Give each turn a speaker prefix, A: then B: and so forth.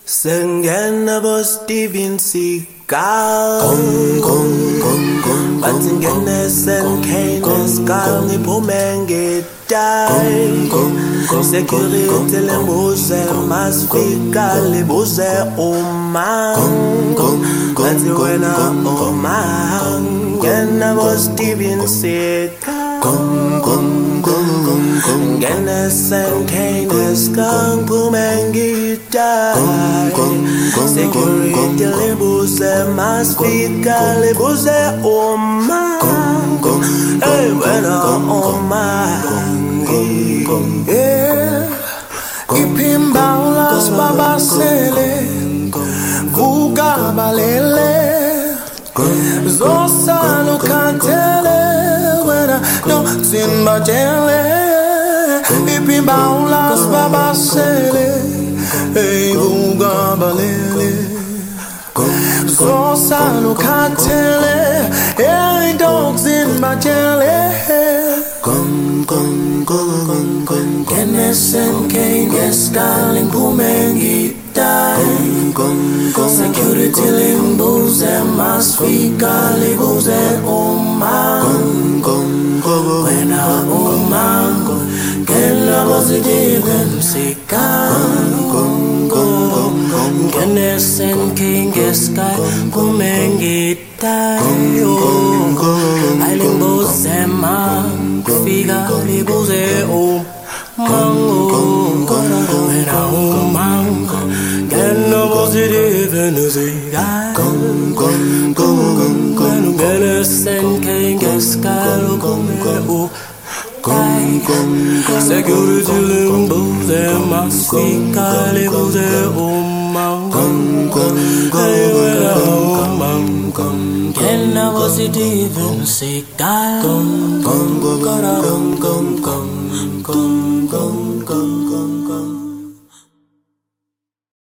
A: Singena bo Steven Seagal Bathi ngene senkane skal ngiphume ngedai Security lembuze masifika libuze uma Bathi wena uma Ngena bo Steven Seagal Ngene senkane skal ngiphume ngedai Security libuze masifika libuze uma Hey wena uma
B: Ipimbaula babasele Vuga balele Zosano kantele Wena no zimbajele Ipimbaula babasele Hey vuga balele Zosano kantele Hey dogs in my jelly Kenesen Kenges Darling Pumengi Die Security Limbuze Masfika Libuze Wena Kena positive Msika Kenesen Kenges Darling Pumengi Die Alimbuze Masfika Libuze Wena Kena positive Msika Kenesen Kenges Darling Security limbuze masfika libuze Kena positive Seagal